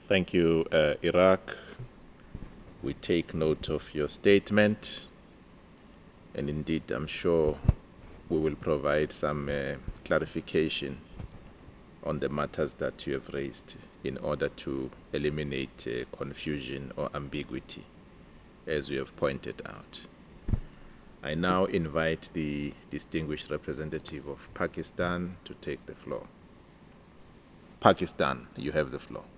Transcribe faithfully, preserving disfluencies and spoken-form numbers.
Thank you, uh, Iraq. We take note of your statement, and indeed, I'm sure we will provide some uh, clarification on the matters that you have raised in order to eliminate uh, confusion or ambiguity, as you have pointed out. I now invite the distinguished representative of Pakistan to take the floor. Pakistan, you have the floor.